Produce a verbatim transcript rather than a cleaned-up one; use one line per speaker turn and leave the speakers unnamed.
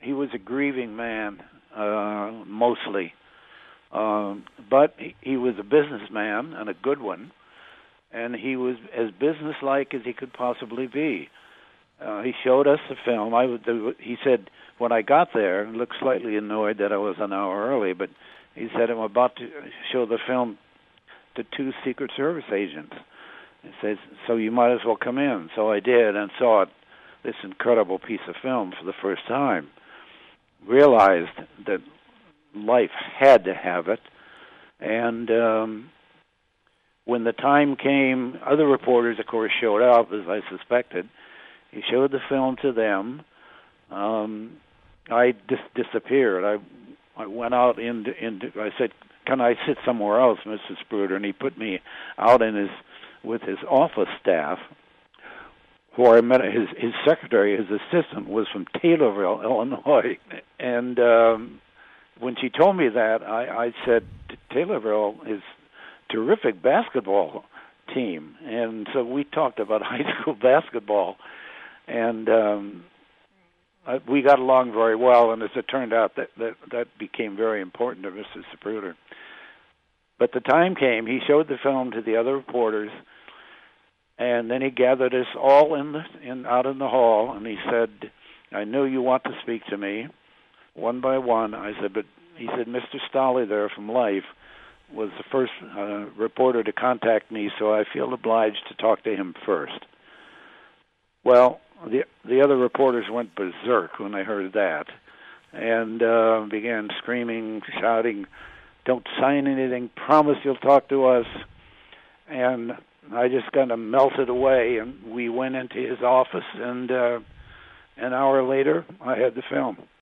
he was a grieving man, uh, mostly. Um, but he, he was a businessman, and a good one, and he was as businesslike as he could possibly be. Uh, he showed us the film. I would, he said, when I got there, he looked slightly annoyed that I was an hour early, but he said, I'm about to show the film to two Secret Service agents. He says, so you might as well come in. So I did and saw it, this incredible piece of film for the first time. Realized that life had to have it. And um, when the time came, other reporters, of course, showed up, as I suspected. He showed the film to them. Um, I dis- disappeared. I I went out into, into, I said, can I sit somewhere else, Mister Spruder? And he put me out in his, with his office staff, where I met his, his secretary, his assistant, was from Taylorville, Illinois. And um, when she told me that, I, I said, Taylorville is a terrific basketball team. And so we talked about high school basketball. And um, Uh, we got along very well, and as it turned out, that that, that became very important to Mister Zapruder. But the time came, he showed the film to the other reporters, and then he gathered us all in the in out in the hall, and he said, I know you want to speak to me, one by one. I said, but he said, Mister Stolle there from Life was the first uh, reporter to contact me, so I feel obliged to talk to him first. Well, The the other reporters went berserk when they heard that, and uh, began screaming, shouting, "Don't sign anything! Promise you'll talk to us!" And I just kind of melted away, and we went into his office, and uh, an hour later, I had the film.